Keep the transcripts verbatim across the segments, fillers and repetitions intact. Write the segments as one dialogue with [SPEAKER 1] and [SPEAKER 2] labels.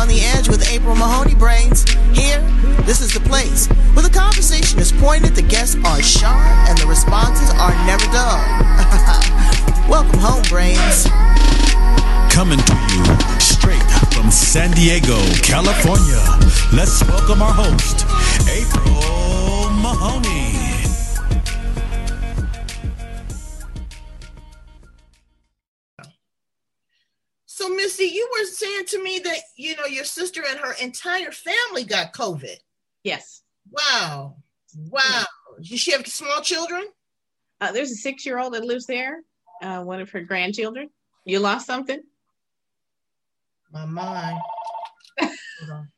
[SPEAKER 1] On the Edge with April Mahoney Brains. Here, this is the place where the conversation is pointed, the guests are sharp, and the responses are never dull. Welcome home, Brains.
[SPEAKER 2] Coming to you straight from San Diego, California. Let's welcome our host, April Mahoney.
[SPEAKER 1] So, Missy, you were saying to me that, you know, your sister and her entire family got COVID.
[SPEAKER 3] Yes.
[SPEAKER 1] Wow. Wow. Does she have small children?
[SPEAKER 3] Uh, there's a six-year-old that lives there, uh, one of her grandchildren. You lost something?
[SPEAKER 1] My mind. Hold on.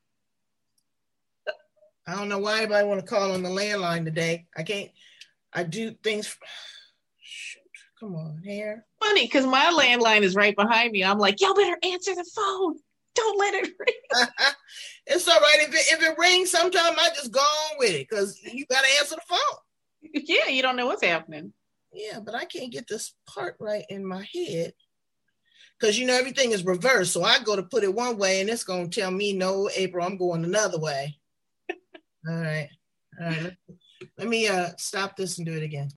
[SPEAKER 1] I don't know why everybody want to call on the landline today. I can't. I do things. Shoot. Come on, here.
[SPEAKER 3] Funny, because my landline is right behind me. I'm like, y'all better answer the phone. Don't let it ring.
[SPEAKER 1] It's all right. If it, if it rings sometime, I just go on with it because you got to answer the phone.
[SPEAKER 3] Yeah, you don't know what's happening.
[SPEAKER 1] Yeah, but I can't get this part right in my head because, you know, everything is reversed. So I go to put it one way and it's going to tell me, no, April, I'm going another way. All right. All right. Let, let me uh, stop this and do it again.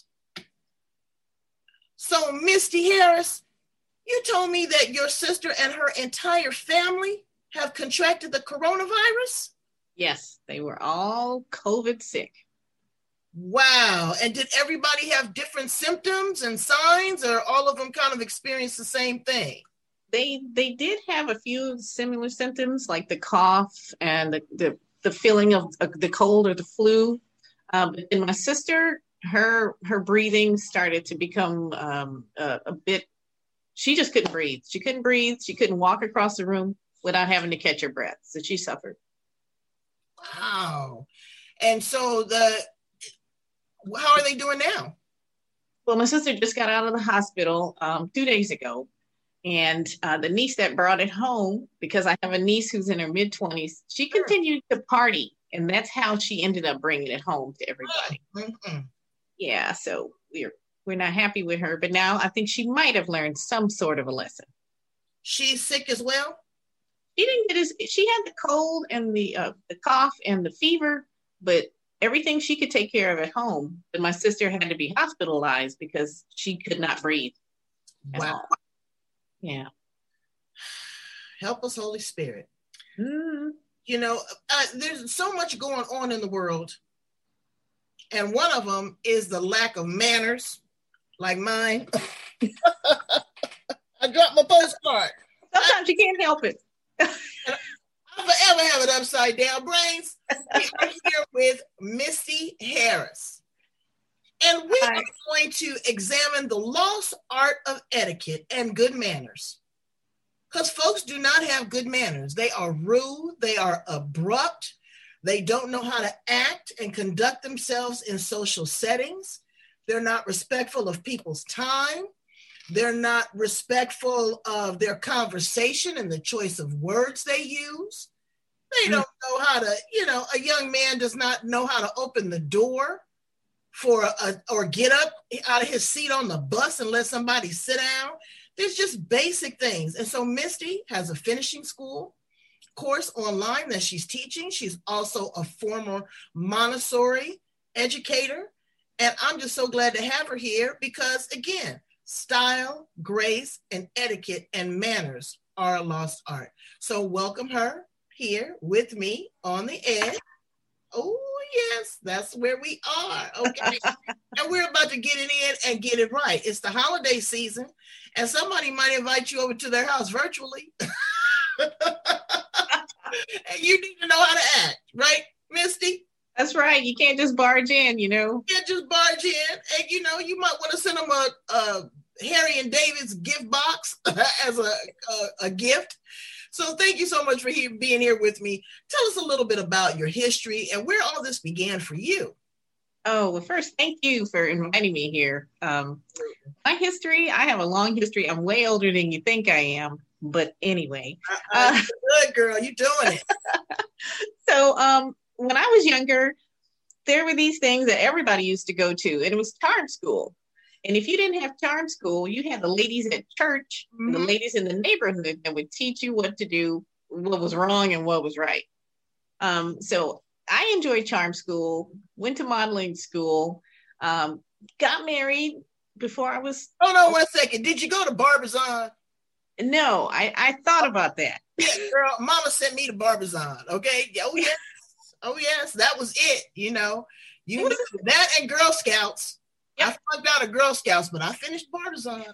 [SPEAKER 1] So, Misty Harris, you told me that your sister and her entire family have contracted the coronavirus?
[SPEAKER 3] Yes, they were all COVID sick.
[SPEAKER 1] Wow. And did everybody have different symptoms and signs, or all of them kind of experienced the same thing?
[SPEAKER 3] They they did have a few similar symptoms, like the cough and the, the, the feeling of uh, the cold or the flu. Um, and my sister, her her breathing started to become um, a, a bit, she just couldn't breathe. She couldn't breathe. She couldn't walk across the room without having to catch her breath. So she suffered.
[SPEAKER 1] Wow. And so the, how are they doing now?
[SPEAKER 3] Well, my sister just got out of the hospital um, two days ago. And uh, the niece that brought it home, because I have a niece who's in her mid twenties, she continued to party. And that's how she ended up bringing it home to everybody.
[SPEAKER 1] Mm-hmm.
[SPEAKER 3] Yeah, so we're we're not happy with her. But now I think she might have learned some sort of a lesson.
[SPEAKER 1] She's sick as well?
[SPEAKER 3] She didn't get as, she had the cold and the uh, the cough and the fever, but everything she could take care of at home. But my sister had to be hospitalized because she could not breathe.
[SPEAKER 1] Wow.
[SPEAKER 3] All. Yeah.
[SPEAKER 1] Help us, Holy Spirit.
[SPEAKER 3] Mm.
[SPEAKER 1] You know, uh, there's so much going on in the world. And one of them is the lack of manners, like mine. I dropped my postcard.
[SPEAKER 3] Sometimes you can't help it.
[SPEAKER 1] I forever have it upside down. Brains, we are here with Misty Harris. And we
[SPEAKER 3] Hi.
[SPEAKER 1] are going to examine the lost art of etiquette and good manners. Because folks do not have good manners. They are rude. They are abrupt. They don't know how to act and conduct themselves in social settings. They're not respectful of people's time. They're not respectful of their conversation and the choice of words they use. They don't know how to, you know, a young man does not know how to open the door for a, or get up out of his seat on the bus and let somebody sit down. There's just basic things. And so Misty has a finishing school course online that she's teaching. She's also a former Montessori educator. And I'm just so glad to have her here because, again, style, grace, and etiquette and manners are a lost art. So welcome her here with me on the edge. Oh, yes, that's where we are. Okay. And we're about to get it in and get it right. It's the holiday season, and somebody might invite you over to their house virtually. And you need to know how to act, right, Misty?
[SPEAKER 3] That's right. You can't just barge in, you know.
[SPEAKER 1] You can't just barge in. And, you know, you might want to send them a, a Harry and David's gift box as a, a, a gift. So thank you so much for he, being here with me. Tell us a little bit about your history and where all this began for you.
[SPEAKER 3] Oh, well, first, thank you for inviting me here. Um, my history, I have a long history. I'm way older than you think I am. But anyway.
[SPEAKER 1] Uh, uh, good, girl. You're doing it.
[SPEAKER 3] So um, when I was younger, there were these things that everybody used to go to, and it was charm school. And if you didn't have charm school, you had the ladies at church, mm-hmm. and the ladies in the neighborhood that would teach you what to do what was wrong and what was right. Um, so I enjoyed charm school, went to modeling school, um, got married before I was.
[SPEAKER 1] Hold on one second. Did you go to Barbizon?
[SPEAKER 3] No, I, I thought about that.
[SPEAKER 1] Yeah, girl, mama sent me to Barbizon. Okay. Oh, yes. Oh, yes. That was it. You know, you knew that and Girl Scouts. Yep. I flunked out of Girl Scouts, but I finished Barbizon.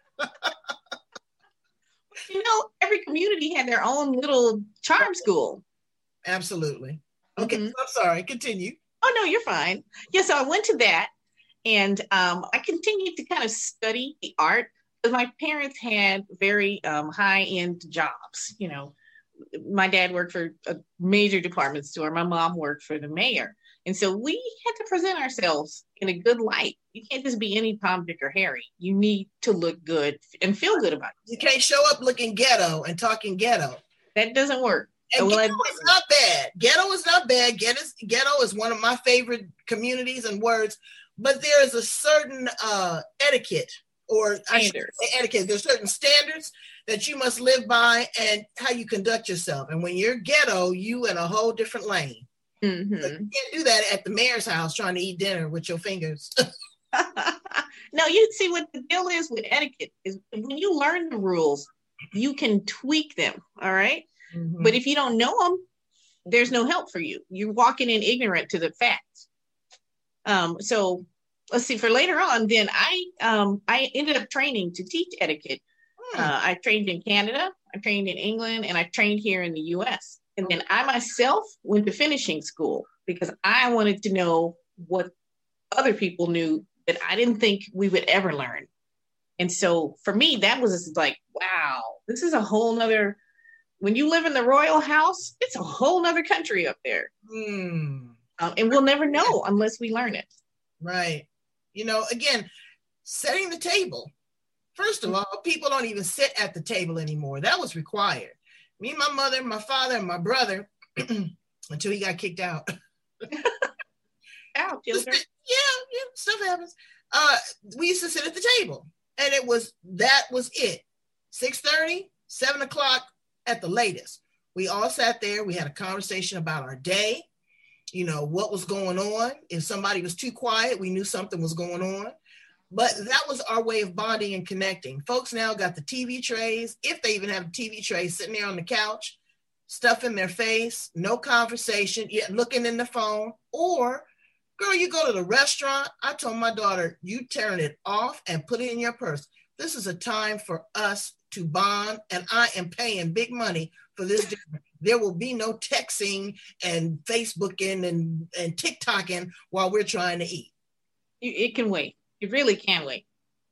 [SPEAKER 3] You know, every community had their own little charm school.
[SPEAKER 1] Absolutely. Okay.
[SPEAKER 3] Mm-hmm.
[SPEAKER 1] I'm sorry. Continue.
[SPEAKER 3] Oh, no, you're fine. Yeah, so I went to that, and um, I continued to kind of study the art. Because my parents had very um, high-end jobs. You know, my dad worked for a major department store. My mom worked for the mayor. And so we had to present ourselves in a good light. You can't just be any Tom, Dick, or Harry. You need to look good and feel good about it.
[SPEAKER 1] You can't show up looking ghetto and talking ghetto.
[SPEAKER 3] That doesn't work.
[SPEAKER 1] And
[SPEAKER 3] well,
[SPEAKER 1] ghetto is not bad. Ghetto is not bad. Ghetto is, ghetto is one of my favorite communities and words. But there is a certain uh, etiquette. Or I should say etiquette. There's certain standards that you must live by and how you conduct yourself. And when you're ghetto, you in a whole different lane.
[SPEAKER 3] Mm-hmm.
[SPEAKER 1] So you can't do that at the mayor's house trying to eat dinner with your fingers.
[SPEAKER 3] No, you see what the deal is with etiquette is when you learn the rules, you can tweak them. All right. Mm-hmm. But if you don't know them, there's no help for you. You're walking in ignorant to the facts. Um, so let's see, for later on, then I um, I ended up training to teach etiquette. Hmm. Uh, I trained in Canada, I trained in England, and I trained here in the U S. And then I myself went to finishing school because I wanted to know what other people knew that I didn't think we would ever learn. And so for me, that was like, wow, this is a whole nother, when you live in the royal house, it's a whole nother country up there. Hmm. Um, and we'll never know unless we learn it.
[SPEAKER 1] Right. You know, again, setting the table. First of all, people don't even sit at the table anymore. That was required. Me, my mother, my father, and my brother, until he got kicked out.
[SPEAKER 3] Ow, children.
[SPEAKER 1] Yeah, yeah, stuff happens. Uh, we used to sit at the table, and it was, that was it. six thirty, seven o'clock at the latest. We all sat there. We had a conversation about our day. You know, what was going on. If somebody was too quiet, we knew something was going on. But that was our way of bonding and connecting. Folks now got the T V trays, if they even have a T V tray, sitting there on the couch, stuff in their face, no conversation, yet looking in the phone. Or, girl, you go to the restaurant. I told my daughter, you turn it off and put it in your purse. This is a time for us to bond, and I am paying big money for this dinner. There will be no texting and Facebooking and, and TikToking while we're trying to eat.
[SPEAKER 3] It can wait. It really can wait.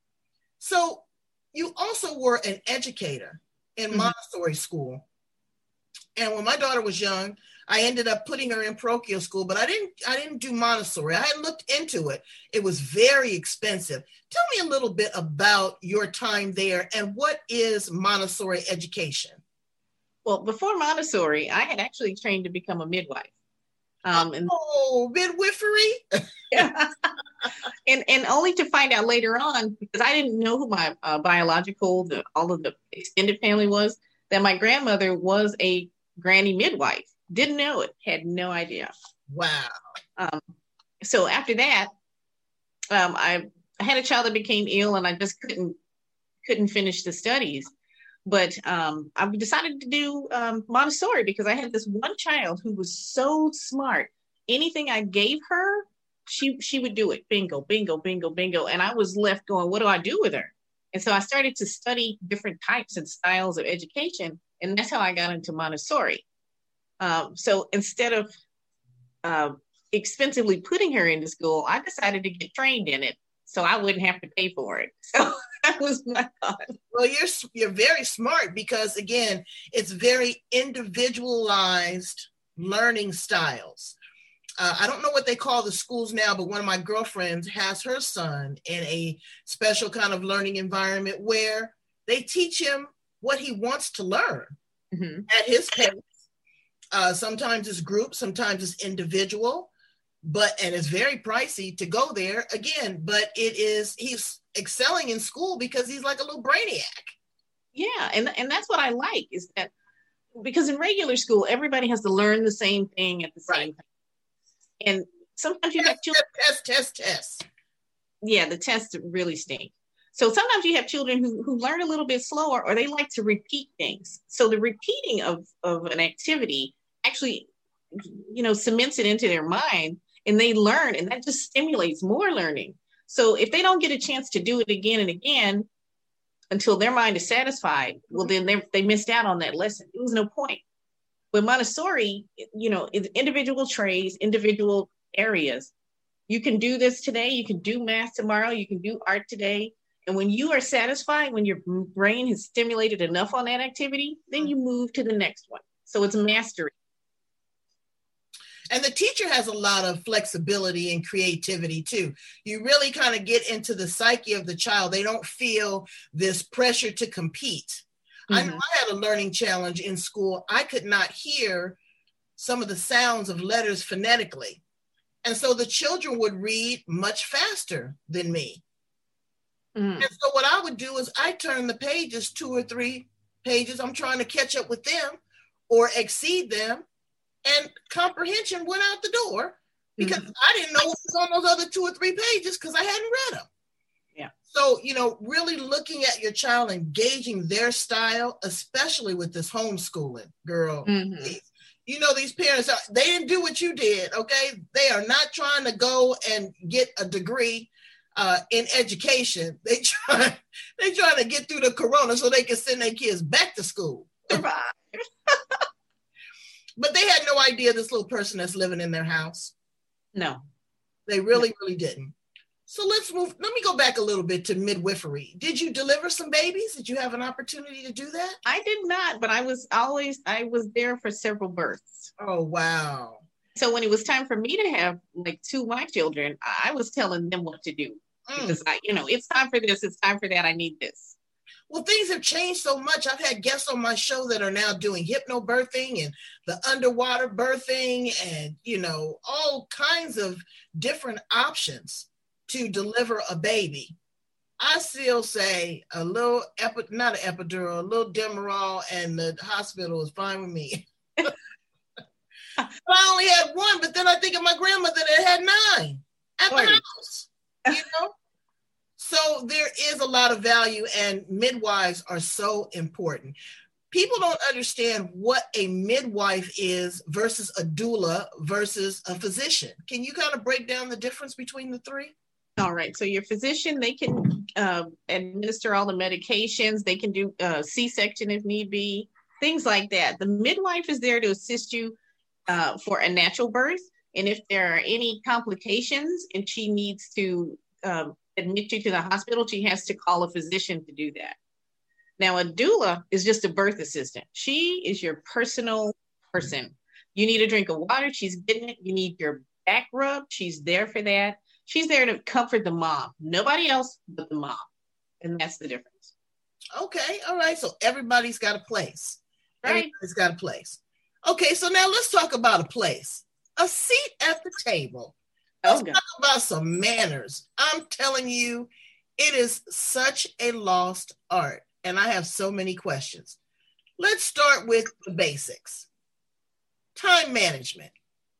[SPEAKER 1] So you also were an educator in mm-hmm. Montessori school. And when my daughter was young, I ended up putting her in parochial school, but I didn't I didn't do Montessori. I had looked into it. It was very expensive. Tell me a little bit about your time there and what is Montessori education?
[SPEAKER 3] Well, before Montessori, I had actually trained to become a midwife. Um, and,
[SPEAKER 1] oh, midwifery?
[SPEAKER 3] Yeah. and and only to find out later on, because I didn't know who my uh, biological, the, all of the extended family was, that my grandmother was a granny midwife. Didn't know it, had no idea.
[SPEAKER 1] Wow.
[SPEAKER 3] Um, so after that, um, I, I had a child that became ill, and I just couldn't couldn't finish the studies. But um, I decided to do um, Montessori because I had this one child who was so smart. Anything I gave her, she she would do it. Bingo, bingo, bingo, bingo. And I was left going, what do I do with her? And so I started to study different types and styles of education. And that's how I got into Montessori. Um, so instead of uh, expensively putting her into school, I decided to get trained in it so I wouldn't have to pay for it. So that was my thought.
[SPEAKER 1] Well, you're you're very smart because, again, it's very individualized learning styles. Uh, I don't know what they call the schools now, but one of my girlfriends has her son in a special kind of learning environment where they teach him what he wants to learn mm-hmm. at his pace. Uh, sometimes it's group, sometimes it's individual, but, and it's very pricey to go there again, but it is, he's excelling in school because he's like a little brainiac.
[SPEAKER 3] Yeah. And, and that's what I like is that because in regular school, everybody has to learn the same thing at the same
[SPEAKER 1] Right.
[SPEAKER 3] time. And sometimes you
[SPEAKER 1] test,
[SPEAKER 3] have children.
[SPEAKER 1] Test, test, test.
[SPEAKER 3] Yeah, the tests really stink. So sometimes you have children who, who learn a little bit slower, or they like to repeat things. So the repeating of, of an activity actually, you know, cements it into their mind, and they learn, and that just stimulates more learning. So if they don't get a chance to do it again and again until their mind is satisfied, well, then they they missed out on that lesson. It was no point. But Montessori, you know, is individual trays, individual areas. You can do this today. You can do math tomorrow. You can do art today. And when you are satisfied, when your brain has stimulated enough on that activity, then you move to the next one. So it's mastery.
[SPEAKER 1] And the teacher has a lot of flexibility and creativity too. You really kind of get into the psyche of the child. They don't feel this pressure to compete. Mm-hmm. I know I had a learning challenge in school. I could not hear some of the sounds of letters phonetically. And so the children would read much faster than me. Mm. And so what I would do is I turn the pages, two or three pages. I'm trying to catch up with them or exceed them. And comprehension went out the door because mm. I didn't know what was on those other two or three pages because I hadn't read them.
[SPEAKER 3] Yeah.
[SPEAKER 1] So, you know, really looking at your child, engaging their style, especially with this homeschooling, girl. Mm-hmm. You know, these parents, are, they didn't do what you did, okay? They are not trying to go and get a degree uh, in education. They try, they trying to get through the corona so they can send their kids back to school. But they had no idea this little person that's living in their house.
[SPEAKER 3] No.
[SPEAKER 1] They really, really didn't. So let's move. Let me go back a little bit to midwifery. Did you deliver some babies? Did you have an opportunity to do that?
[SPEAKER 3] I did not, but I was always, I was there for several births.
[SPEAKER 1] Oh, wow.
[SPEAKER 3] So when it was time for me to have like two of my children, I was telling them what to do. Mm. Because I, you know, it's time for this, it's time for that, I need this.
[SPEAKER 1] Well, things have changed so much. I've had guests on my show that are now doing hypnobirthing and the underwater birthing and, you know, all kinds of different options to deliver a baby. I still say a little, epi- not an epidural, a little Demerol and the hospital is fine with me. I only had one, but then I think of my grandmother that had nine at the house, you know? So there is a lot of value, and midwives are so important. People don't understand what a midwife is versus a doula versus a physician. Can you kind of break down the difference between the three?
[SPEAKER 3] All right. So your physician, they can uh, administer all the medications. They can do uh, C-section if need be, things like that. The midwife is there to assist you uh, for a natural birth. And if there are any complications and she needs to um, admit you to the hospital, she has to call a physician to do that. Now, a doula is just a birth assistant. She is your personal person. You need a drink of water, she's getting it. You need your back rub, she's there for that. She's there to comfort the mom. Nobody else but the mom. And that's the difference.
[SPEAKER 1] Okay. All right. So everybody's got a place.
[SPEAKER 3] Right.
[SPEAKER 1] Everybody's got a place. Okay. So now let's talk about a place. A seat at the table. Let's
[SPEAKER 3] okay.
[SPEAKER 1] talk about some manners. I'm telling you, it is such a lost art. And I have so many questions. Let's start with the basics. Time management.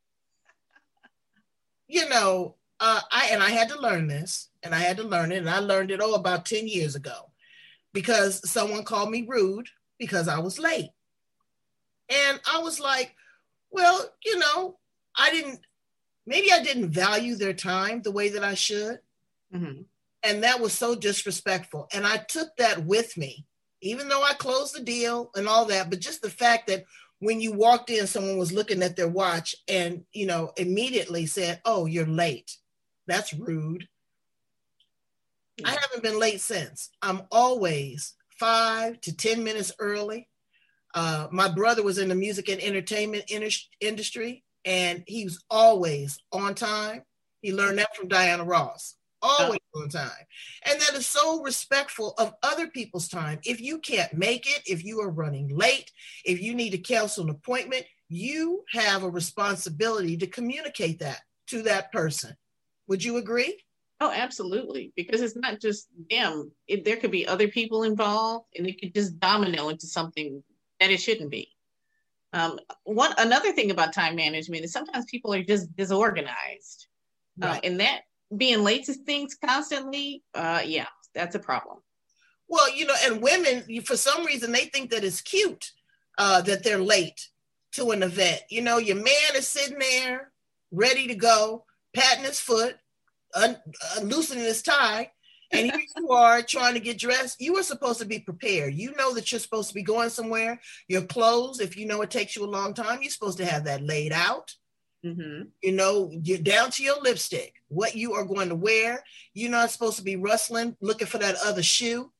[SPEAKER 1] You know, Uh, I and I had to learn this, and I had to learn it, and I learned it, oh, about ten years ago, because someone called me rude because I was late. And I was like, well, you know, I didn't, maybe I didn't value their time the way that I should. Mm-hmm. And that was so disrespectful. And I took that with me, even though I closed the deal and all that, but just the fact that when you walked in, someone was looking at their watch and, you know, immediately said, oh, you're late. That's rude. Yeah. I haven't been late since. I'm always five to ten minutes early. Uh, my brother was in the music and entertainment in- industry, and he was always on time. He learned that from Diana Ross. Always oh. on time. And that is so respectful of other people's time. If you can't make it, if you are running late, if you need to cancel an appointment, you have a responsibility to communicate that to that person. Would you agree?
[SPEAKER 3] Oh, absolutely. Because it's not just them. It, there could be other people involved, and it could just domino into something that it shouldn't be. Um, one another thing about time management is sometimes people are just disorganized, right. uh, and that being late to things constantly, uh, yeah, that's a problem.
[SPEAKER 1] Well, you know, and women, for some reason, they think that it's cute uh, that they're late to an event. You know, your man is sitting there ready to go, patting his foot, un- uh, loosening his tie, and here you are trying to get dressed. You were supposed to be prepared. You know that you're supposed to be going somewhere. Your clothes, if you know it takes you a long time, you're supposed to have that laid out. Mm-hmm. You know, you're down to your lipstick, what you are going to wear. You're not supposed to be rustling, looking for that other shoe.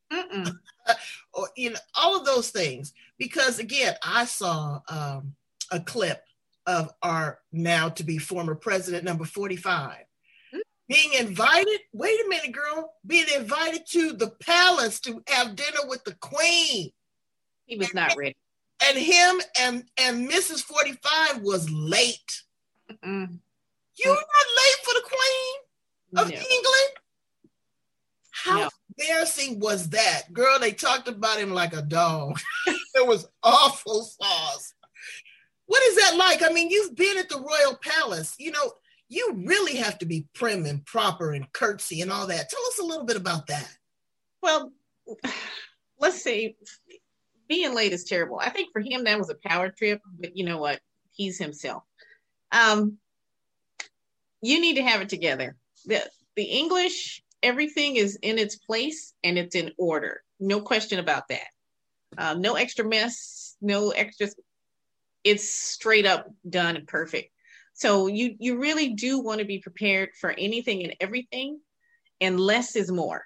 [SPEAKER 1] Or, you know, all of those things. Because again, I saw um, a clip of our now to be former president, number forty-five. Being invited, wait a minute, girl, being invited to the palace to have dinner with the queen.
[SPEAKER 3] He was not
[SPEAKER 1] and,
[SPEAKER 3] ready.
[SPEAKER 1] And him and, and Missus forty-five was late. Mm-mm. You're not late for the queen of no. England? How no. embarrassing was that? Girl, they talked about him like a dog. It was awful sauce. What is that like? I mean, you've been at the royal palace, you know, you really have to be prim and proper and curtsy and all that. Tell us a little bit about that.
[SPEAKER 3] Well, let's say being late is terrible. I think for him, that was a power trip, but you know what? He's himself. Um, you need to have it together. The, the English, everything is in its place and it's in order. No question about that. Um, no extra mess, no extra. It's straight up done and perfect. So you, you really do want to be prepared for anything and everything, and less is more.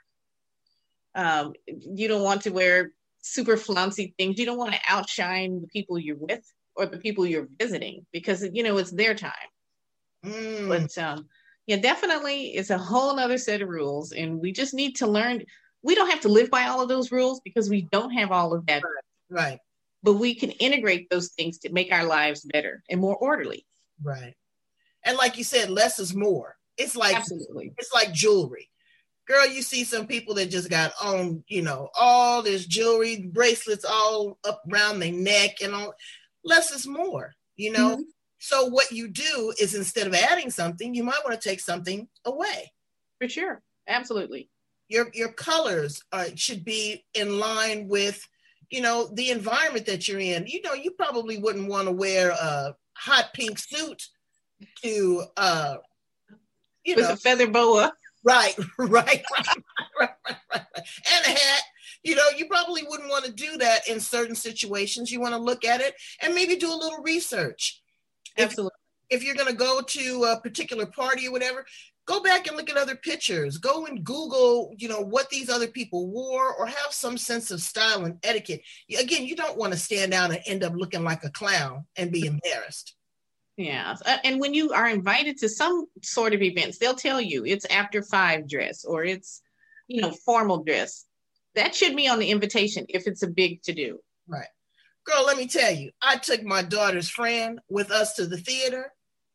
[SPEAKER 3] Um, you don't want to wear super flouncy things. You don't want to outshine the people you're with or the people you're visiting because, you know, it's their time. Mm. But um, yeah, definitely it's a whole other set of rules. And we just need to learn. We don't have to live by all of those rules because we don't have all of that.
[SPEAKER 1] Right. right.
[SPEAKER 3] But we can integrate those things to make our lives better and more orderly.
[SPEAKER 1] Right. And like you said, less is more. It's like,
[SPEAKER 3] Absolutely.
[SPEAKER 1] It's like jewelry. Girl, you see some people that just got on, you know, all this jewelry, bracelets all up around their neck and all. Less is more, you know? Mm-hmm. So what you do is instead of adding something, you might want to take something away.
[SPEAKER 3] For sure. Absolutely.
[SPEAKER 1] Your, your colors are, should be in line with, you know, the environment that you're in. You know, you probably wouldn't want to wear a hot pink suit to uh you
[SPEAKER 3] with
[SPEAKER 1] know
[SPEAKER 3] a feather boa.
[SPEAKER 1] Right, right, right, right, right, right. And a hat. You know, you probably wouldn't want to do that in certain situations. You want to look at it and maybe do a little research.
[SPEAKER 3] Absolutely.
[SPEAKER 1] If, if you're going to go to a particular party or whatever, go back and look at other pictures. Go and Google, you know, what these other people wore or have some sense of style and etiquette. Again, you don't want to stand out and end up looking like a clown and be embarrassed.
[SPEAKER 3] Yeah. And when you are invited to some sort of events, they'll tell you it's after five dress or it's, you know, formal dress. That should be on the invitation if it's a big to do.
[SPEAKER 1] Right. Girl, let me tell you, I took my daughter's friend with us to the theater.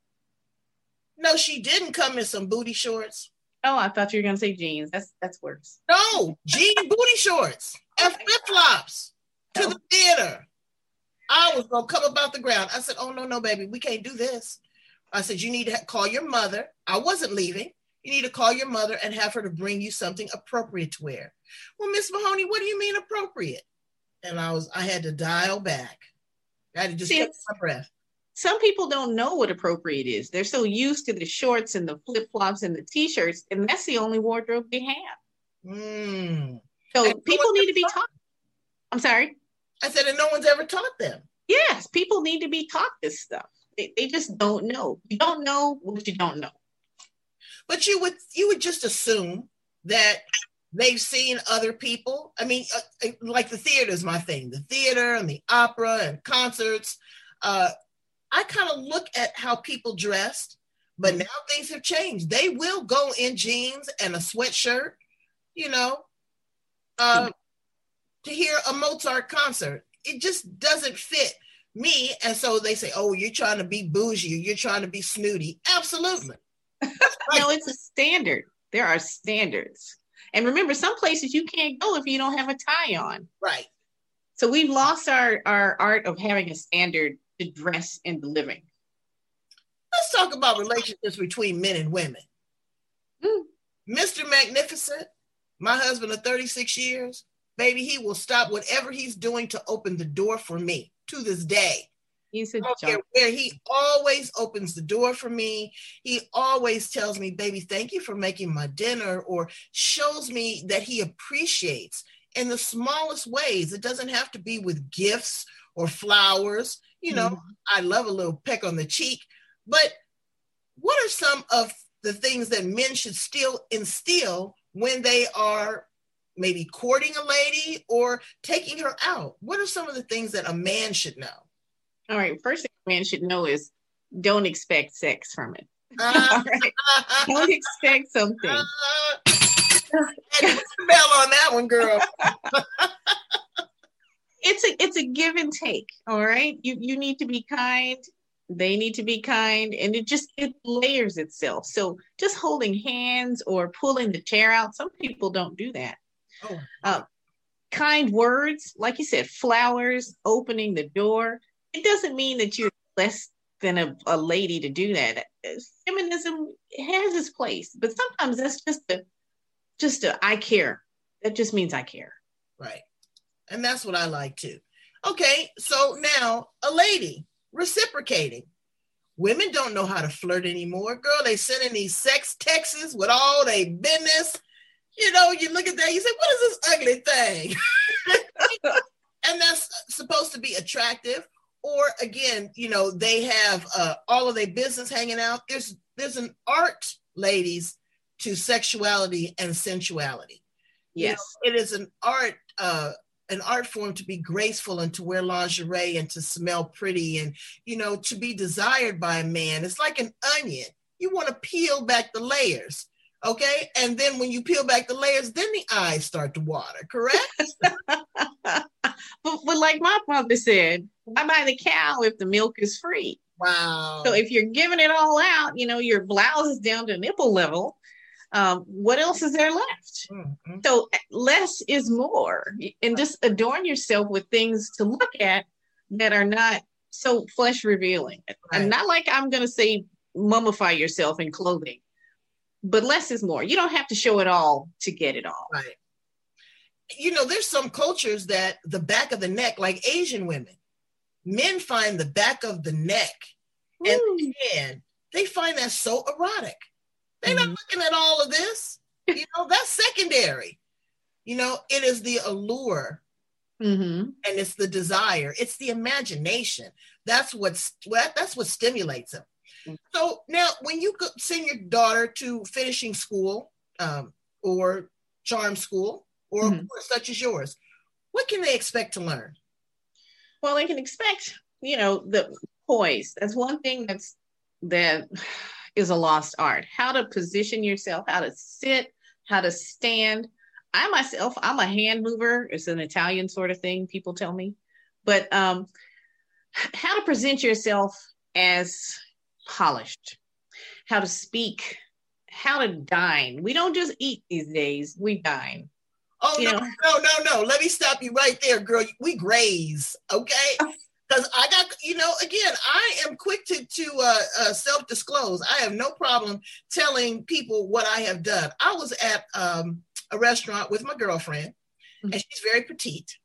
[SPEAKER 1] No, she didn't come in some booty shorts.
[SPEAKER 3] Oh, I thought you were going to say jeans. That's that's worse.
[SPEAKER 1] No, jean booty shorts and flip-flops to oh. the theater. I was going to come about the ground. I said, oh, no, no, baby, we can't do this. I said, you need to call your mother. I wasn't leaving. You need to call your mother and have her to bring you something appropriate to wear. Well, Miss Mahoney, what do you mean appropriate? And I was, I had to dial back. I had to just catch my breath.
[SPEAKER 3] Some people don't know what appropriate is. They're so used to the shorts and the flip-flops and the t-shirts, and that's the only wardrobe they have. Mm. So and people no need to be taught. I'm sorry?
[SPEAKER 1] I said, and no one's ever taught them.
[SPEAKER 3] Yes, people need to be taught this stuff. They, they just don't know. You don't know what you don't know.
[SPEAKER 1] But you would you would just assume that they've seen other people. I mean, uh, like the theater is my thing. The theater and the opera and concerts. Uh, I kind of look at how people dressed, but now things have changed. They will go in jeans and a sweatshirt, you know, uh, to hear a Mozart concert. It just doesn't fit me. And so they say, oh, you're trying to be bougie. You're trying to be snooty. Absolutely.
[SPEAKER 3] No, it's a standard. There are standards. And remember, some places you can't go if you don't have a tie on.
[SPEAKER 1] Right.
[SPEAKER 3] So we've lost our, our art of having a standard to dress in the living.
[SPEAKER 1] Let's talk about relationships between men and women. Mm. Mister Magnificent, my husband of thirty-six years, baby, he will stop whatever he's doing to open the door for me to this day.
[SPEAKER 3] He's a
[SPEAKER 1] okay, where he always opens the door for me. He always tells me, baby, thank you for making my dinner, or shows me that he appreciates in the smallest ways. It doesn't have to be with gifts or flowers. You know, mm-hmm. I love a little peck on the cheek. But what are some of the things that men should still instill when they are maybe courting a lady or taking her out? What are some of the things that a man should know?
[SPEAKER 3] All right. First thing a man should know is don't expect sex from it. Uh, right? Don't expect something. Uh,
[SPEAKER 1] and bell on that one, girl.
[SPEAKER 3] It's a it's a give and take. All right. You you need to be kind. They need to be kind, and it just, it layers itself. So just holding hands or pulling the chair out, some people don't do that. Oh. Uh, kind words, like you said, flowers, opening the door. It doesn't mean that you're less than a, a lady to do that. Feminism has its place, but sometimes that's just a, just a, I care. That just means I care.
[SPEAKER 1] Right. And that's what I like too. Okay. So now a lady reciprocating. Women don't know how to flirt anymore. Girl, they sending these sex texts with all their business. You know, you look at that, you say, what is this ugly thing? And that's supposed to be attractive. Or again, you know, they have uh, all of their business hanging out. There's there's an art, ladies, to sexuality and sensuality.
[SPEAKER 3] Yes.
[SPEAKER 1] You know, it is an art, uh, an art form to be graceful and to wear lingerie and to smell pretty and, you know, to be desired by a man. It's like an onion. You want to peel back the layers, okay? And then when you peel back the layers, then the eyes start to water, correct?
[SPEAKER 3] but, but like my mother said, why buy the cow if the milk is free?
[SPEAKER 1] Wow.
[SPEAKER 3] So if you're giving it all out, you know, your blouse is down to nipple level. Um, what else is there left? Mm-hmm. So less is more, and just adorn yourself with things to look at that are not so flesh revealing. Right. And not like I'm going to say mummify yourself in clothing, but less is more. You don't have to show it all to get it all.
[SPEAKER 1] Right. You know, there's some cultures that the back of the neck, like Asian women, men find the back of the neck Ooh. and again, they find that so erotic. They're not looking at all of this. You know, that's secondary. You know, it is the allure mm-hmm. and it's the desire. It's the imagination. That's what's that's what stimulates them. Mm-hmm. So now when you send your daughter to finishing school um, or charm school or mm-hmm. a course such as yours, what can they expect to learn?
[SPEAKER 3] Well, they can expect, you know, the poise. That's one thing that's that is a lost art. How to position yourself, how to sit, how to stand. I myself, I'm a hand mover. It's an Italian sort of thing, people tell me. But um, how to present yourself as polished, how to speak, how to dine. We don't just eat these days, we dine.
[SPEAKER 1] Oh, you no, know? no, no, no. Let me stop you right there, girl. We graze, okay? Because I got, you know, again, I am quick to, to uh, uh, self-disclose. I have no problem telling people what I have done. I was at um, a restaurant with my girlfriend, mm-hmm. and she's very petite.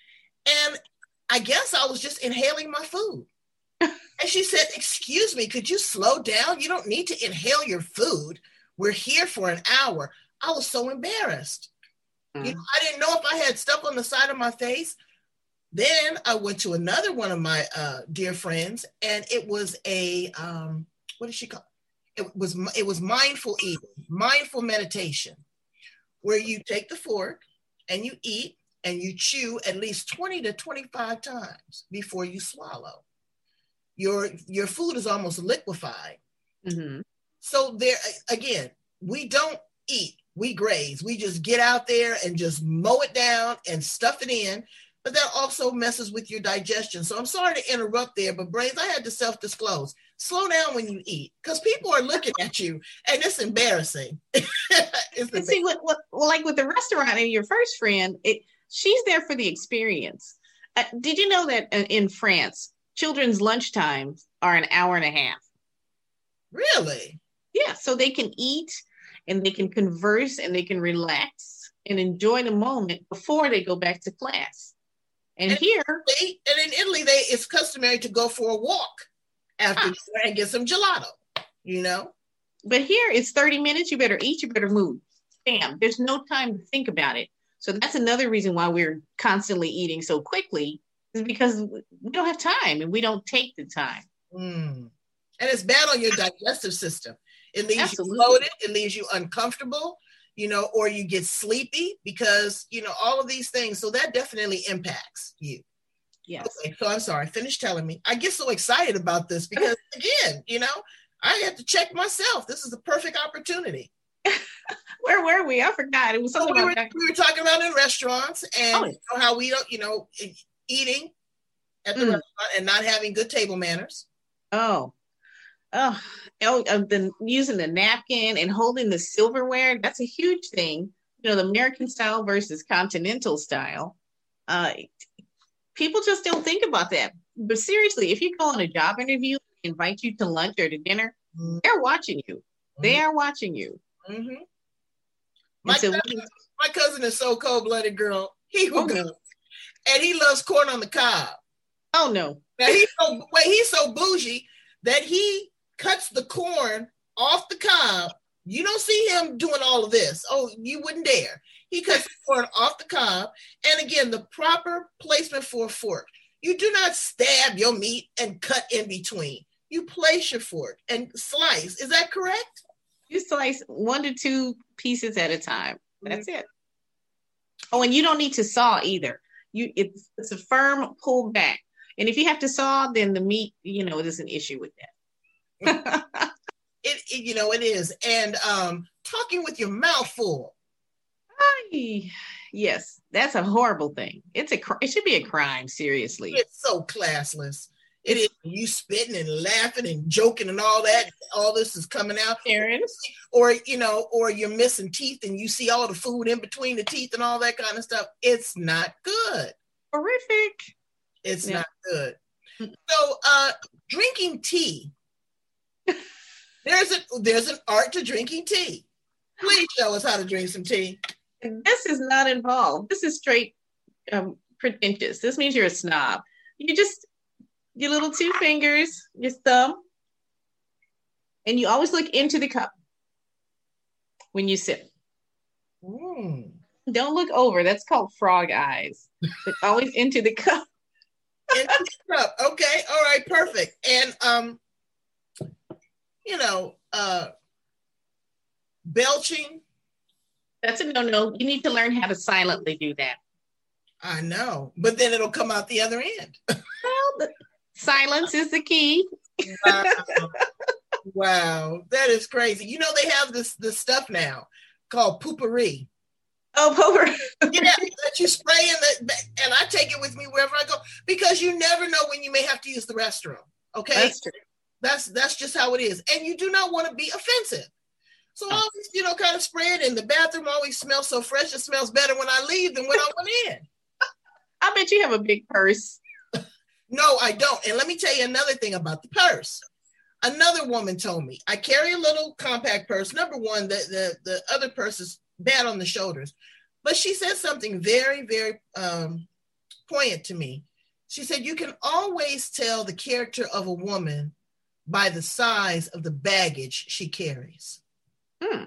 [SPEAKER 1] And I guess I was just inhaling my food. And she said, excuse me, could you slow down? You don't need to inhale your food. We're here for an hour. I was so embarrassed. Mm-hmm. You know, I didn't know if I had stuff on the side of my face. Then I went to another one of my uh, dear friends, and it was a, um, what did she call it? It was, it was mindful eating, mindful meditation, where you take the fork and you eat and you chew at least twenty to twenty-five times before you swallow. Your, your food is almost liquefied. Mm-hmm. So there, again, we don't eat, we graze. We just get out there and just mow it down and stuff it in. But that also messes with your digestion. So I'm sorry to interrupt there, but Brains, I had to self-disclose. Slow down when you eat, because people are looking at you, and it's embarrassing. it's embarrassing.
[SPEAKER 3] And see, what, what, like with the restaurant and your first friend, it, she's there for the experience. Uh, did you know that uh, in France, children's lunch times are an hour and a half?
[SPEAKER 1] Really?
[SPEAKER 3] Yeah, so they can eat and they can converse and they can relax and enjoy the moment before they go back to class. And, and here,
[SPEAKER 1] Italy, and in Italy, they it's customary to go for a walk after ah. dinner and get some gelato. You know,
[SPEAKER 3] but here it's thirty minutes. You better eat. You better move. Bam. There's no time to think about it. So that's another reason why we're constantly eating so quickly, is because we don't have time and we don't take the time.
[SPEAKER 1] Mm. And it's bad on your digestive system. It leaves
[SPEAKER 3] Absolutely.
[SPEAKER 1] you bloated. It leaves you uncomfortable, you know, or you get sleepy because, you know, all of these things. So that definitely impacts you.
[SPEAKER 3] Yes.
[SPEAKER 1] Okay, so I'm sorry. Finish telling me. I get so excited about this because, again, you know, I had to check myself. This is a perfect opportunity.
[SPEAKER 3] Where were we? I forgot. It was something
[SPEAKER 1] so we,
[SPEAKER 3] about
[SPEAKER 1] were, we were talking about in restaurants and
[SPEAKER 3] oh.
[SPEAKER 1] you know, how we don't, you know, eating at the mm. restaurant and not having good table manners.
[SPEAKER 3] Oh, oh, oh, I've been using the napkin and holding the silverware. That's a huge thing. You know, the American style versus continental style. Uh, people just don't think about that. But seriously, if you go on a job interview, invite you to lunch or to dinner, mm. they're watching you. Mm. They are watching you.
[SPEAKER 1] Mm-hmm. My,
[SPEAKER 3] so
[SPEAKER 1] cousin, my cousin is so cold-blooded, girl. He will
[SPEAKER 3] oh,
[SPEAKER 1] go,
[SPEAKER 3] no.
[SPEAKER 1] and he loves corn on the cob.
[SPEAKER 3] Oh no!
[SPEAKER 1] Now he's so wait, he's so bougie that he cuts the corn off the cob. You don't see him doing all of this. Oh, you wouldn't dare. He cuts the corn off the cob, and again, the proper placement for a fork. You do not stab your meat and cut in between. You place your fork and slice. Is that correct?
[SPEAKER 3] You slice one to two pieces at a time. That's it. Oh, and you don't need to saw either. You it's it's a firm pull back. And if you have to saw, then the meat, you know, there's an issue with that.
[SPEAKER 1] it, it you know it is. And um talking with your mouth full.
[SPEAKER 3] Ay, yes, that's a horrible thing. It's a it should be a crime, seriously.
[SPEAKER 1] It's so classless. It is you spitting and laughing and joking and all that. All this is coming out.
[SPEAKER 3] Parents.
[SPEAKER 1] Or, you know, or you're missing teeth and you see all the food in between the teeth and all that kind of stuff. It's not good.
[SPEAKER 3] Horrific.
[SPEAKER 1] It's
[SPEAKER 3] yeah.
[SPEAKER 1] not good. So uh, drinking tea. There's a there's an art to drinking tea. Please show us how to drink some tea.
[SPEAKER 3] This is not involved. This is straight um, pretentious. This means you're a snob. You just your little two fingers, your thumb, and you always look into the cup when you sip.
[SPEAKER 1] Mm.
[SPEAKER 3] Don't look over. That's called frog eyes. But always into the cup.
[SPEAKER 1] Into the cup. Okay. All right. Perfect. And um, you know, uh, belching.
[SPEAKER 3] That's a no-no. You need to learn how to silently do that.
[SPEAKER 1] I know, but then it'll come out the other end.
[SPEAKER 3] Well, the silence is the key.
[SPEAKER 1] Wow. Wow, that is crazy. You know, they have this this stuff now called poopery.
[SPEAKER 3] Oh, poopery.
[SPEAKER 1] Yeah, that you spray in the, and I take it with me wherever I go because you never know when you may have to use the restroom. Okay,
[SPEAKER 3] that's true.
[SPEAKER 1] That's that's just how it is, and you do not want to be offensive. So I always, you know, kind of spray it in the bathroom. Always smells so fresh. It smells better when I leave than when I went in.
[SPEAKER 3] I bet you have a big purse.
[SPEAKER 1] No, I don't. And let me tell you another thing about the purse. Another woman told me, I carry a little compact purse. Number one, the, the, the other purse is bad on the shoulders. But she said something very, very um, poignant to me. She said, you can always tell the character of a woman by the size of the baggage she carries.
[SPEAKER 3] Hmm.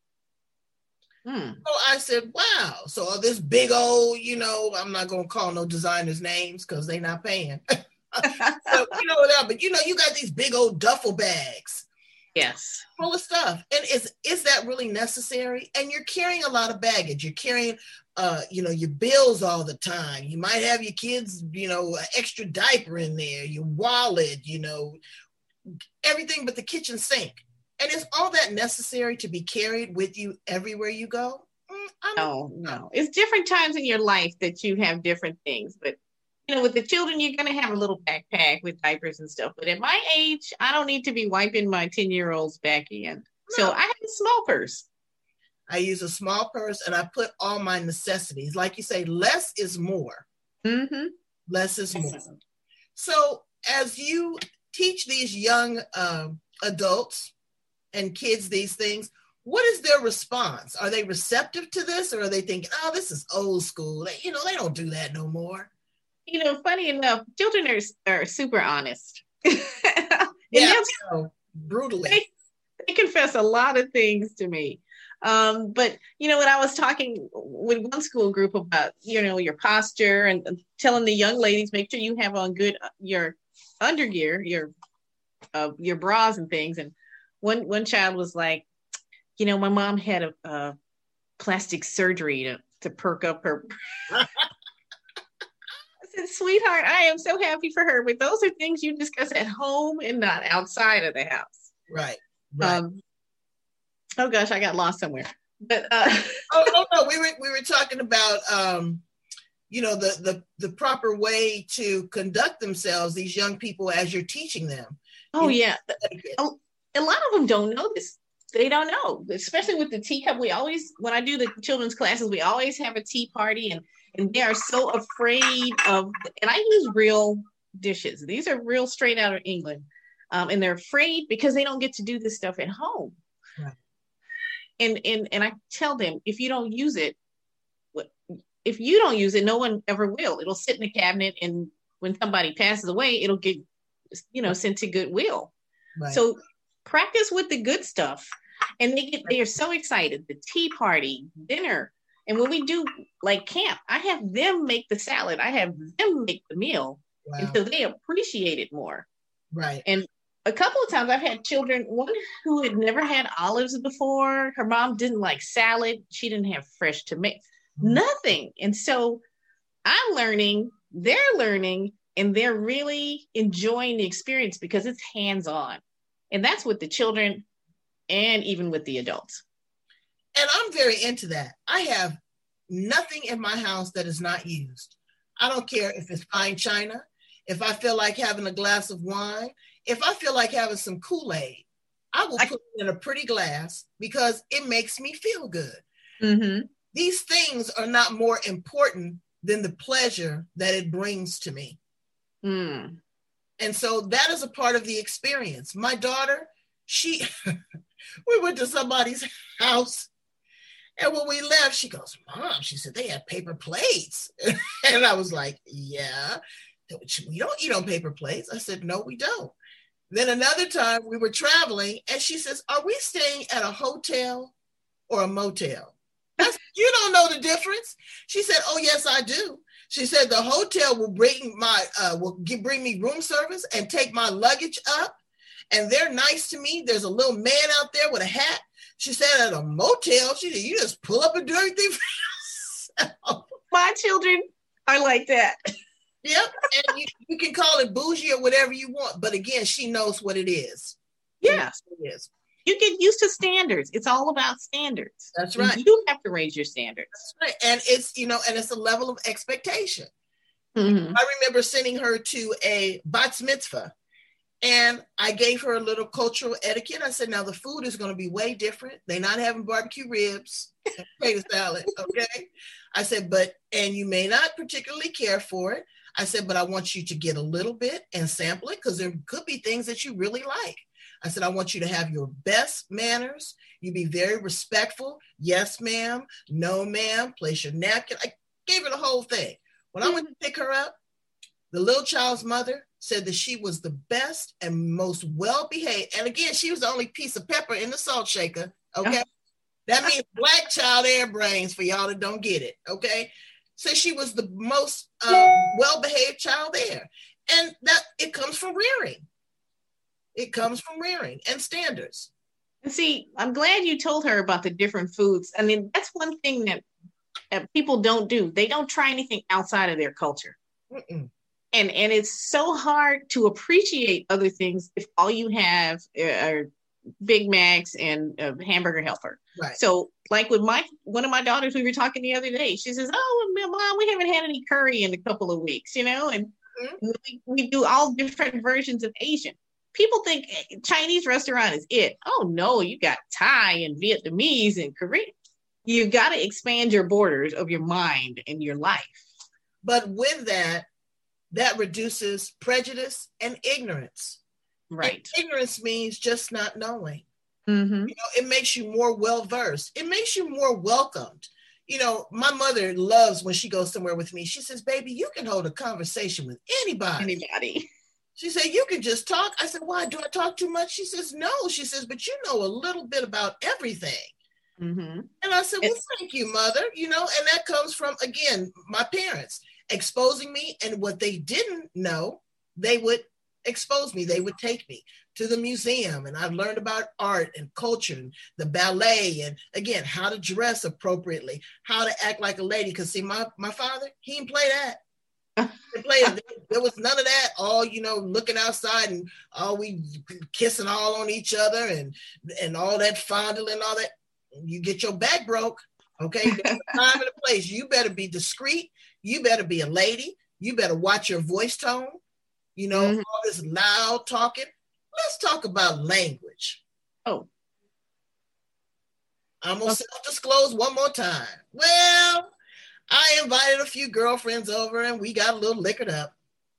[SPEAKER 3] Hmm.
[SPEAKER 1] So I said, wow. So all this big old, you know, I'm not going to call no designers names because they're not paying. So, you know what? But you know, you got these big old duffel bags.
[SPEAKER 3] Yes.
[SPEAKER 1] Full of stuff. And is is that really necessary? And you're carrying a lot of baggage. You're carrying, uh, you know, your bills all the time. You might have your kids, you know, an extra diaper in there, your wallet, you know, everything but the kitchen sink. And is all that necessary to be carried with you everywhere you go? Mm, I
[SPEAKER 3] no, no. It's different times in your life that you have different things. But, you know, with the children, you're going to have a little backpack with diapers and stuff. But at my age, I don't need to be wiping my ten-year-old's back end. No. So I have a small purse.
[SPEAKER 1] I use a small purse and I put all my necessities. Like you say, less is more.
[SPEAKER 3] Mm-hmm.
[SPEAKER 1] Less is more. So as you teach these young uh, adults and kids these things, what is their response? Are they receptive to this, or are they thinking, oh, this is old school? They, you know, they don't do that no more.
[SPEAKER 3] You know, funny enough, children are, are super honest.
[SPEAKER 1] Yeah, so brutally.
[SPEAKER 3] They, they confess a lot of things to me. Um, but, you know, when I was talking with one school group about, you know, your posture and, and telling the young ladies, make sure you have on good, your undergear, your, uh, your bras and things. And one, one child was like, you know, my mom had a, a plastic surgery to, to perk up her. I said, sweetheart, I am so happy for her. But those are things you discuss at home and not outside of the house.
[SPEAKER 1] Right. Right.
[SPEAKER 3] Um, oh gosh, I got lost somewhere. But uh,
[SPEAKER 1] oh no, no, we were we were talking about um, you know, the the the proper way to conduct themselves, these young people, as you're teaching them.
[SPEAKER 3] Oh yeah, a, a lot of them don't know this. They don't know, especially with the teacup. We always, when I do the children's classes, we always have a tea party, and and they are so afraid of. And I use real dishes. These are real straight out of England. Um, and they're afraid because they don't get to do this stuff at home. Right. And, and, and I tell them, if you don't use it, if you don't use it, no one ever will. It'll sit in the cabinet, and when somebody passes away, it'll get, you know, sent to Goodwill. Right. So practice with the good stuff. And they get, they are so excited. The tea party, dinner. And when we do like camp, I have them make the salad. I have them make the meal. Wow. And so they appreciate it more.
[SPEAKER 1] Right.
[SPEAKER 3] And a couple of times I've had children, one who had never had olives before. Her mom didn't like salad. She didn't have fresh tomato, mm-hmm. nothing. And so I'm learning, they're learning, and they're really enjoying the experience because it's hands-on. And that's with the children and even with the adults.
[SPEAKER 1] And I'm very into that. I have nothing in my house that is not used. I don't care if it's fine china, if I feel like having a glass of wine, if I feel like having some Kool-Aid, I will put it in a pretty glass because it makes me feel good.
[SPEAKER 3] Mm-hmm.
[SPEAKER 1] These things are not more important than the pleasure that it brings to me.
[SPEAKER 3] Mm.
[SPEAKER 1] And so that is a part of the experience. My daughter, she, we went to somebody's house, and when we left, she goes, Mom, she said, they had paper plates. And I was like, yeah, we don't eat on paper plates. I said, no, we don't. Then another time we were traveling, and she says, are we staying at a hotel or a motel? I said, you don't know the difference? She said, oh, yes, I do. She said, the hotel will bring my, uh, will give, bring me room service and take my luggage up. And they're nice to me. There's a little man out there with a hat. She said, at a motel, she said, you just pull up and do everything for yourself.
[SPEAKER 3] My children are like that.
[SPEAKER 1] Yep. And you, you can call it bougie or whatever you want. But again, she knows what it is.
[SPEAKER 3] Yeah.
[SPEAKER 1] It is.
[SPEAKER 3] You get used to standards. It's all about standards.
[SPEAKER 1] That's right.
[SPEAKER 3] And you have to raise your standards.
[SPEAKER 1] That's right. And it's, you know, and it's a level of expectation.
[SPEAKER 3] Mm-hmm.
[SPEAKER 1] I remember sending her to a bat mitzvah, and I gave her a little cultural etiquette. I said, now the food is going to be way different. They're not having barbecue ribs and potato salad. Okay. I said, but, and you may not particularly care for it. I said, but I want you to get a little bit and sample it, because there could be things that you really like. I said, I want you to have your best manners. You be very respectful. Yes, ma'am. No, ma'am. Place your napkin. I gave her the whole thing. When I went to pick her up, the little child's mother said that she was the best and most well-behaved. And again, she was the only piece of pepper in the salt shaker. Okay. That means black child air brains for y'all that don't get it. Okay. So she was the most uh, well-behaved child there. And that it comes from rearing. It comes from rearing and standards.
[SPEAKER 3] And see, I'm glad you told her about the different foods. I mean, that's one thing that, that people don't do. They don't try anything outside of their culture.
[SPEAKER 1] Mm-mm.
[SPEAKER 3] And and it's so hard to appreciate other things if all you have are Big Macs and a hamburger helper.
[SPEAKER 1] Right.
[SPEAKER 3] So like with my one of my daughters, we were talking the other day. She says, oh, Mom, we haven't had any curry in a couple of weeks, you know, and mm-hmm. we, we do all different versions of Asian. People think Chinese restaurant is it. Oh, no, you got Thai and Vietnamese and Korean. You got to expand your borders of your mind and your life.
[SPEAKER 1] But with that, that reduces prejudice and ignorance.
[SPEAKER 3] Right.
[SPEAKER 1] And ignorance means just not knowing.
[SPEAKER 3] Mm-hmm.
[SPEAKER 1] You know, it makes you more well-versed. It makes you more welcomed. You know, my mother loves when she goes somewhere with me. She says, baby, you can hold a conversation with anybody.
[SPEAKER 3] Anybody.
[SPEAKER 1] She said, you can just talk. I said, why? Do I talk too much? She says, no. She says, but you know a little bit about everything.
[SPEAKER 3] Mm-hmm.
[SPEAKER 1] And I said, well,
[SPEAKER 3] It's-
[SPEAKER 1] thank you, mother. You know, and that comes from, again, my parents exposing me, and what they didn't know, they would expose me. They would take me to the museum, and I've learned about art and culture and the ballet, and again, how to dress appropriately, how to act like a lady. Because see, my, my father, he didn't play that. He play it. There was none of that. All, you know, looking outside and all we kissing all on each other and and all that fondling, all that. You get your back broke, okay? There's a time and a place. You better be discreet. You better be a lady. You better watch your voice tone. You know, mm-hmm. all this loud talking. Let's talk about language.
[SPEAKER 3] Oh.
[SPEAKER 1] I'm going to self-disclose one more time. Well, I invited a few girlfriends over and we got a little liquored up.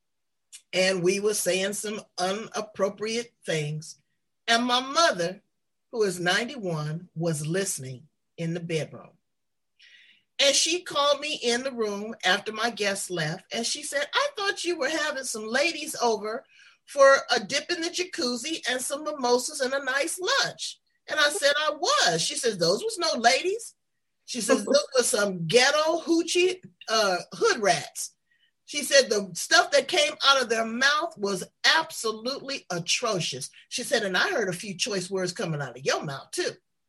[SPEAKER 1] And we were saying some inappropriate things. And my mother, who is ninety-one, was listening in the bedroom. And she called me in the room after my guests left. And she said, I thought you were having some ladies over for a dip in the jacuzzi and some mimosas and a nice lunch. And I said, I was. She says, those was no ladies. She says, those were some ghetto hoochie uh, hood rats. She said the stuff that came out of their mouth was absolutely atrocious. She said, and I heard a few choice words coming out of your mouth too.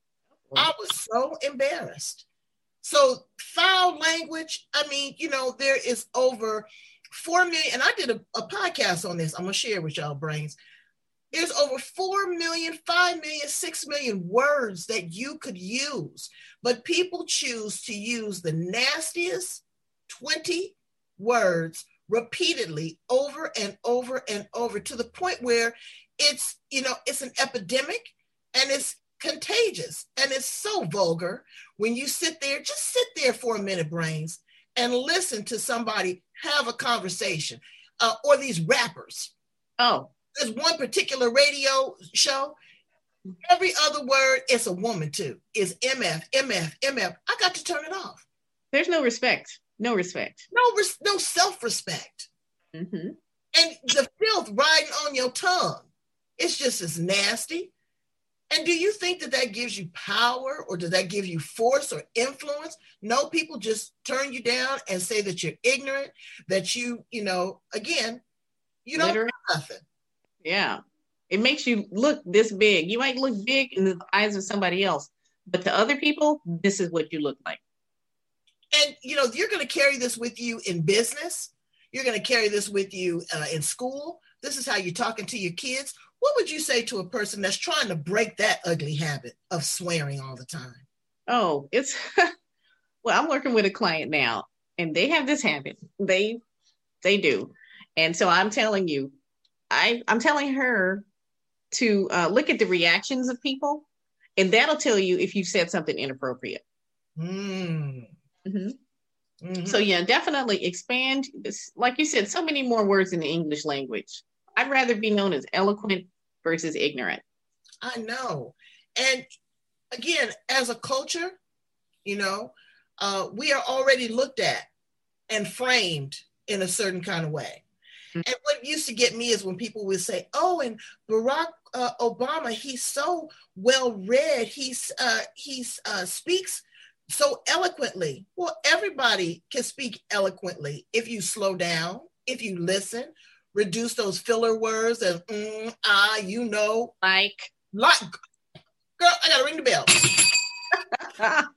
[SPEAKER 1] I was so embarrassed. So foul language, I mean, you know, there is over four million, and I did a, a podcast on this. I'm going to share with y'all, brains. There's over four million, five million, six million words that you could use, but people choose to use the nastiest twenty words repeatedly over and over and over to the point where it's, you know, it's an epidemic and it's contagious and it's so vulgar. When you sit there, just sit there for a minute, brains, and listen to somebody have a conversation, uh, or these rappers.
[SPEAKER 3] Oh,
[SPEAKER 1] there's one particular radio show. Every other word, it's a woman too. Is M F, M F, M F. I got to turn it off.
[SPEAKER 3] There's no respect. No respect.
[SPEAKER 1] No, res- no self-respect.
[SPEAKER 3] Mm-hmm.
[SPEAKER 1] And the filth riding on your tongue. It's just as nasty. And do you think that that gives you power, or does that give you force or influence? No, people just turn you down and say that you're ignorant, that you, you know, again, you don't know nothing.
[SPEAKER 3] Yeah. It makes you look this big. You might look big in the eyes of somebody else, but to other people, this is what you look like.
[SPEAKER 1] And, you know, you're going to carry this with you in business. You're going to carry this with you uh, in school. This is how you're talking to your kids. What would you say to a person that's trying to break that ugly habit of swearing all the time?
[SPEAKER 3] Oh, it's, well, I'm working with a client now and they have this habit. They, they do. And so I'm telling you, I, I'm telling her to uh, look at the reactions of people, and that'll tell you if you said something inappropriate.
[SPEAKER 1] Mm.
[SPEAKER 3] Mm-hmm.
[SPEAKER 1] Mm-hmm.
[SPEAKER 3] So yeah, definitely expand. Like you said, so many more words in the English language. I'd rather be known as eloquent versus ignorant.
[SPEAKER 1] I know. And again, as a culture, you know, uh, we are already looked at and framed in a certain kind of way. Mm-hmm. And what used to get me is when people would say, oh, and Barack uh, Obama, he's so well read. He's uh, he's uh, speaks so eloquently. Well, everybody can speak eloquently if you slow down, if you listen, reduce those filler words and mm, ah, you know,
[SPEAKER 3] like,
[SPEAKER 1] like, girl, I gotta ring the bell.
[SPEAKER 3] like,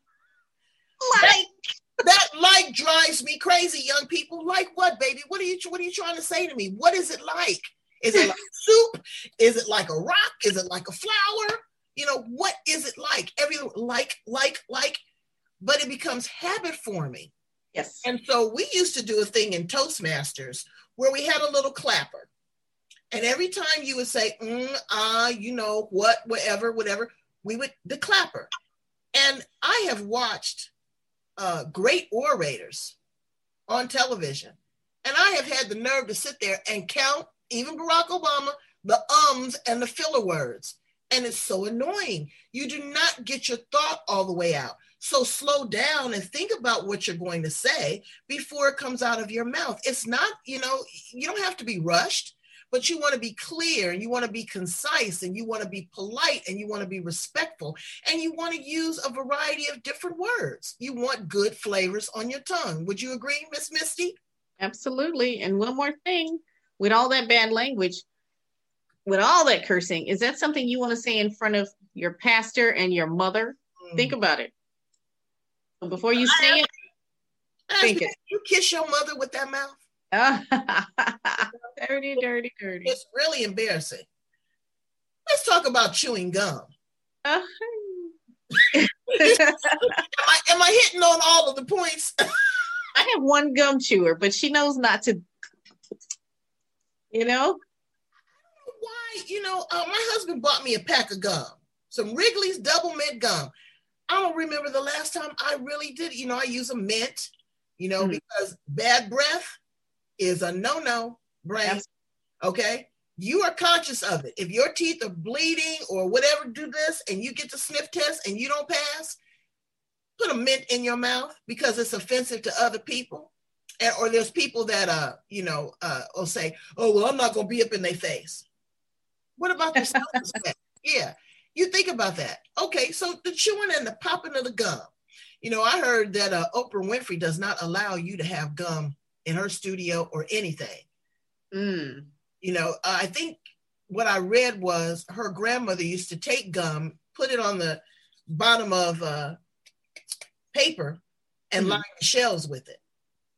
[SPEAKER 1] that, that like drives me crazy, young people. Like what, baby? What are you? What are you trying to say to me? What is it like? Is it like soup? Is it like a rock? Is it like a flower? You know, what is it like? Every like, like, like. But it becomes habit forming.
[SPEAKER 3] Yes.
[SPEAKER 1] And so we used to do a thing in Toastmasters where we had a little clapper. And every time you would say, mm, ah, you know, what, whatever, whatever, we would, the clapper. And I have watched uh, great orators on television. And I have had the nerve to sit there and count, even Barack Obama, the ums and the filler words. And it's so annoying. You do not get your thought all the way out. So slow down and think about what you're going to say before it comes out of your mouth. It's not, you know, you don't have to be rushed, but you want to be clear and you want to be concise and you want to be polite and you want to be respectful and you want to use a variety of different words. You want good flavors on your tongue. Would you agree, Miss Misty?
[SPEAKER 3] Absolutely. And one more thing, with all that bad language, with all that cursing, is that something you want to say in front of your pastor and your mother? Mm. Think about it. Before you say I, it,
[SPEAKER 1] I think it. You kiss your mother with that mouth?
[SPEAKER 3] dirty, dirty, dirty.
[SPEAKER 1] It's really embarrassing. Let's talk about chewing gum. Uh, am, I, am I hitting on all of the points?
[SPEAKER 3] I have one gum chewer, but she knows not to, you know?
[SPEAKER 1] Why? You know, uh, my husband bought me a pack of gum, some Wrigley's double mint gum. I don't remember the last time I really did. You know, I use a mint, you know, mm. because bad breath is a no-no, brain. Yes. Okay? You are conscious of it. If your teeth are bleeding or whatever, do this, and you get the sniff test and you don't pass, put a mint in your mouth because it's offensive to other people. And, or there's people that, uh, you know, uh, will say, oh, well, I'm not going to be up in their face. What about their self-respect? Yeah. You think about that. Okay, so the chewing and the popping of the gum. You know, I heard that uh, Oprah Winfrey does not allow you to have gum in her studio or anything. Mm. You know, uh, I think what I read was her grandmother used to take gum, put it on the bottom of uh, paper and mm-hmm. line the shelves with it.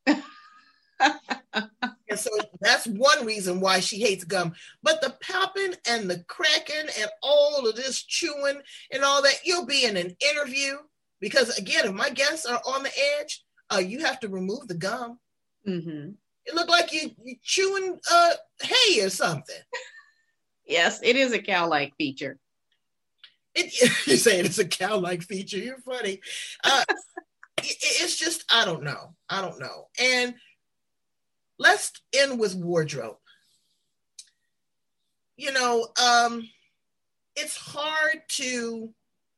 [SPEAKER 1] And so that's one reason why she hates gum. But the popping and the cracking and all of this chewing and all that, you'll be in an interview because, again, if my guests are on the edge, uh, you have to remove the gum. Mm-hmm. It looked like you, you're chewing uh, hay or something.
[SPEAKER 3] Yes, it is a cow-like feature.
[SPEAKER 1] It, you're saying it's a cow-like feature. You're funny. Uh, it, it's just, I don't know. I don't know. And let's end with wardrobe. You know, um, it's hard to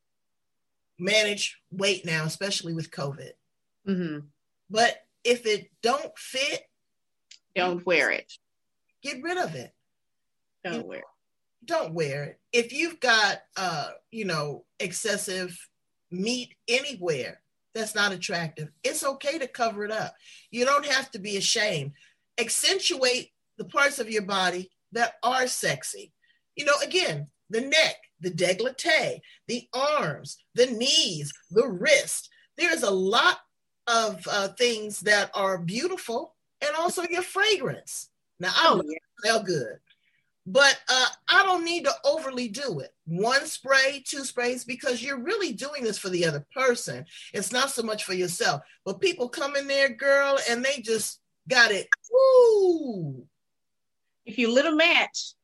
[SPEAKER 1] manage weight now, especially with COVID. Mm-hmm. But if it don't fit,
[SPEAKER 3] don't wear it.
[SPEAKER 1] Get rid of it.
[SPEAKER 3] Don't you wear it.
[SPEAKER 1] Don't wear it. If you've got, uh, you know, excessive meat anywhere that's not attractive, it's okay to cover it up. You don't have to be ashamed. Accentuate the parts of your body that are sexy. You know, again, the neck, the décolleté, the arms, the knees, the wrist. There's a lot of uh, things that are beautiful, and also your fragrance. Now, I don't smell good, but uh, I don't need to overly do it. One spray, two sprays, because you're really doing this for the other person. It's not so much for yourself. But people come in there, girl, and they just got it. Woo!
[SPEAKER 3] If you lit a match.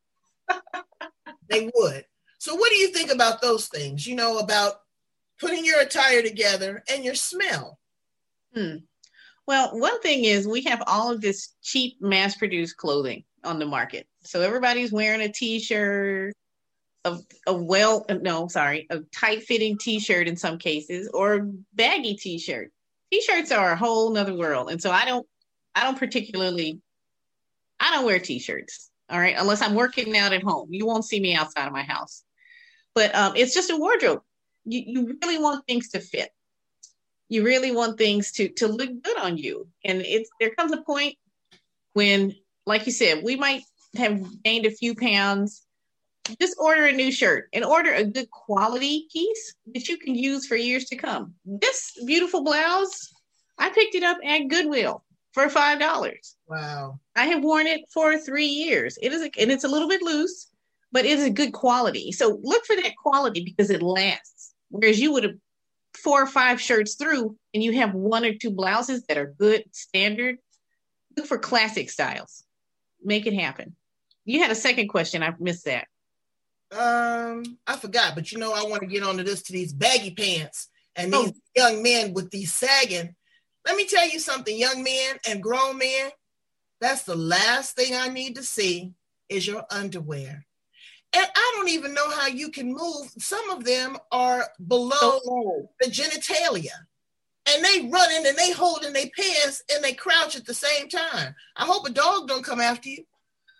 [SPEAKER 1] They would. So what do you think about those things? You know, about putting your attire together and your smell?
[SPEAKER 3] Hmm. Well, one thing is we have all of this cheap mass-produced clothing on the market. So everybody's wearing a t-shirt, a, a well, no, sorry, a tight-fitting t-shirt in some cases, or baggy t-shirt. T-shirts are a whole nother world. And so I don't, I don't particularly, I don't wear t-shirts, all right, unless I'm working out at home. You won't see me outside of my house. But um, it's just a wardrobe. You, you really want things to fit. You really want things to, to look good on you. And it's there comes a point when, like you said, we might have gained a few pounds. Just order a new shirt and order a good quality piece that you can use for years to come. This beautiful blouse, I picked it up at Goodwill for five dollars.
[SPEAKER 1] Wow.
[SPEAKER 3] I have worn it for three years. It is, a, and it's a little bit loose, but it is a good quality. So look for that quality because it lasts. Whereas you would have four or five shirts through and you have one or two blouses that are good, standard. Look for classic styles. Make it happen. You had a second question. I missed that.
[SPEAKER 1] Um, I forgot, but you know, I want to get onto this, to these baggy pants and these oh. young men with these sagging. Let me tell you something, young men and grown men, That's the last thing I need to see is your underwear. And I don't even know how you can move. Some of them are below
[SPEAKER 3] Oh.
[SPEAKER 1] the genitalia. And they running and they holding their pants and they crouch at the same time. I hope a dog don't come after you.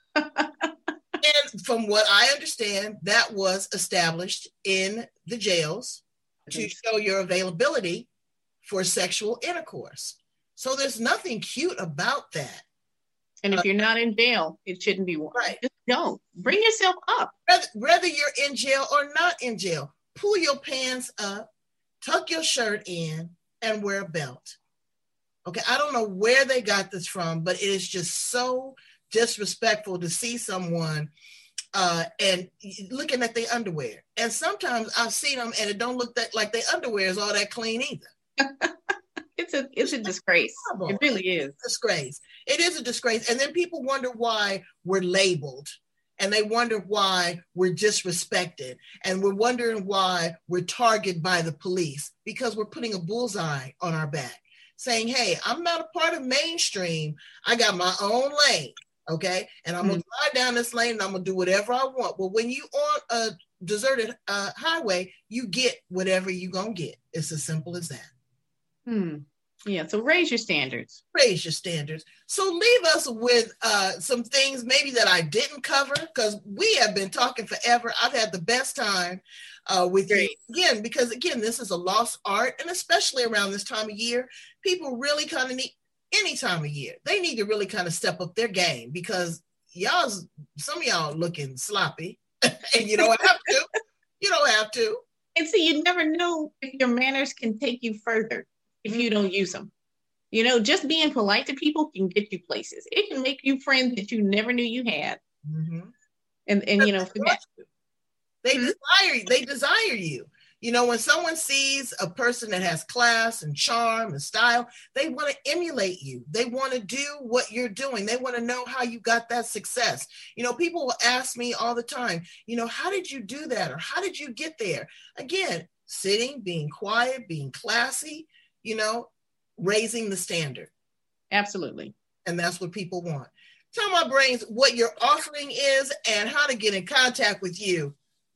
[SPEAKER 1] And from what I understand, that was established in the jails to show your availability for sexual intercourse. So there's nothing cute about that.
[SPEAKER 3] And if you're not in jail, it shouldn't be worn.
[SPEAKER 1] Right.
[SPEAKER 3] Just don't. Bring yourself up.
[SPEAKER 1] Whether, whether you're in jail or not in jail, pull your pants up, tuck your shirt in, and wear a belt. Okay, I don't know where they got this from, but it is just so disrespectful to see someone uh, and looking at their underwear. And sometimes I've seen them and it don't look that like their underwear is all that clean either.
[SPEAKER 3] It's a it's a disgrace. It really is.
[SPEAKER 1] Disgrace. It is a disgrace. And then people wonder why we're labeled. And they wonder why we're disrespected. And we're wondering why we're targeted by the police, because we're putting a bullseye on our back saying, hey, I'm not a part of mainstream. I got my own lane. Okay. And I'm mm-hmm. going to slide down this lane and I'm going to do whatever I want. Well, when you on a deserted uh, highway, you get whatever you're going to get. It's as simple as that.
[SPEAKER 3] Hmm. Yeah. So raise your standards.
[SPEAKER 1] Raise your standards. So leave us with uh, some things maybe that I didn't cover, because we have been talking forever. I've had the best time uh, with Great. you again, because again, this is a lost art. And especially around this time of year, people really kind of need, any time of year, they need to really kind of step up their game, because y'all's, some of y'all looking sloppy and you don't have to. You don't have to.
[SPEAKER 3] And see, you never know if your manners can take you further if you don't use them. You know, just being polite to people can get you places. It can make you friends that you never knew you had. Mm-hmm. And, and you know, for that,
[SPEAKER 1] they mm-hmm. desire, they desire you. You know, when someone sees a person that has class and charm and style, they want to emulate you. They want to do what you're doing. They want to know how you got that success. You know, people will ask me all the time, you know, how did you do that? Or how did you get there? Again, sitting, being quiet, being classy, you know, raising the standard.
[SPEAKER 3] Absolutely.
[SPEAKER 1] And that's what people want. Tell my brains what your offering is and how to get in contact with you.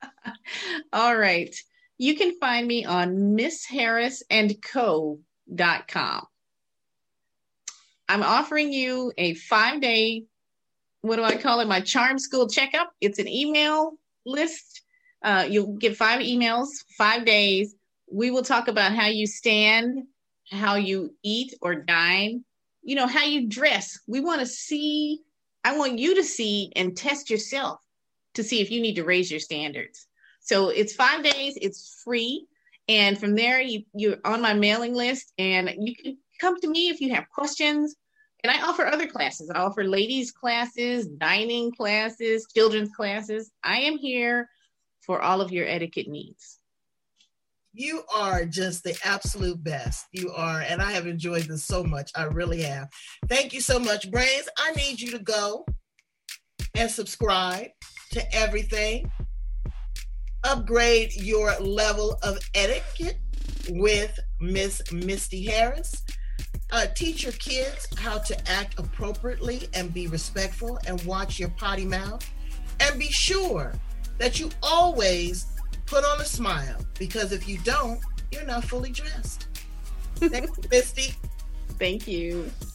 [SPEAKER 3] All right. You can find me on miss harris and co dot com. I'm offering you a five-day, what do I call it, my Charm School Checkup. It's an email list. Uh, you'll get five emails, five days. We will talk about how you stand, how you eat or dine, you know, how you dress. We want to see, I want you to see and test yourself to see if you need to raise your standards. So it's five days, it's free. And from there, you, you're on my mailing list and you can come to me if you have questions. And I offer other classes. I offer ladies classes, dining classes, children's classes. I am here for all of your etiquette needs.
[SPEAKER 1] You are just the absolute best. You are. And I have enjoyed this so much. I really have. Thank you so much, Brains. I need you to go and subscribe to everything. Upgrade your level of etiquette with Miss Misty Harris. Uh, teach your kids how to act appropriately and be respectful and watch your potty mouth. And be sure that you always put on a smile, because if you don't, you're not fully dressed. Thank you, Misty.
[SPEAKER 3] Thank you.